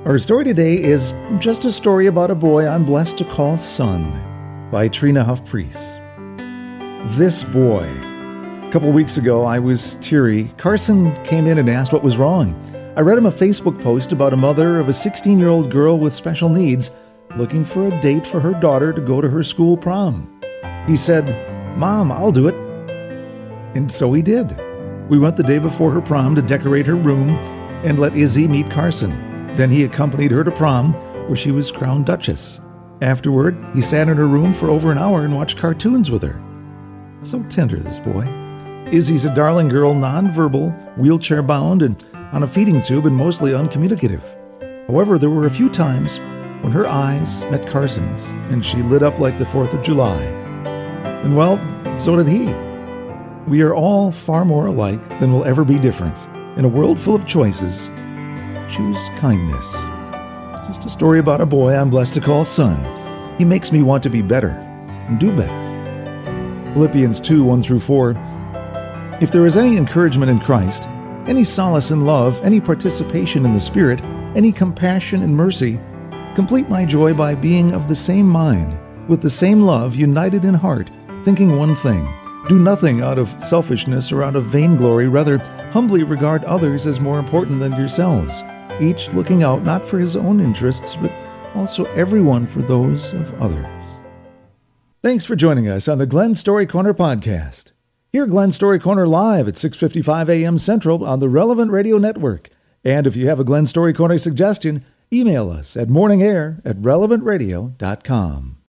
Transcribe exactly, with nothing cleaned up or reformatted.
Our story today is just a story about a boy I'm blessed to call son, by Trina Huff Priest. This boy. A couple weeks ago, I was teary. Carson came in and asked what was wrong. I read him a Facebook post about a mother of a sixteen-year-old girl with special needs looking for a date for her daughter to go to her school prom. He said, "Mom, I'll do it." And so he did. We went the day before her prom to decorate her room and let Izzy meet Carson. Then he accompanied her to prom, where she was crowned Duchess. Afterward, he sat in her room for over an hour and watched cartoons with her. So tender, this boy. Izzy's a darling girl, nonverbal, wheelchair-bound, and on a feeding tube, and mostly uncommunicative. However, there were a few times when her eyes met Carson's, and she lit up like the fourth of July. And well, so did he. We are all far more alike than we'll ever be different. In a world full of choices, choose kindness. Just a story about a boy I'm blessed to call son. He makes me want to be better and do better. Philippians two, one through four. If there is any encouragement in Christ, any solace in love, any participation in the Spirit, any compassion and mercy, complete my joy by being of the same mind, with the same love, united in heart, thinking one thing. Do nothing out of selfishness or out of vainglory, rather humbly regard others as more important than yourselves, each looking out not for his own interests, but also everyone for those of others. Thanks for joining us on the Glen Story Corner podcast. Hear Glen Story Corner live at six fifty-five a.m. Central on the Relevant Radio Network. And if you have a Glen Story Corner suggestion, email us at morningair at relevant radio dot com.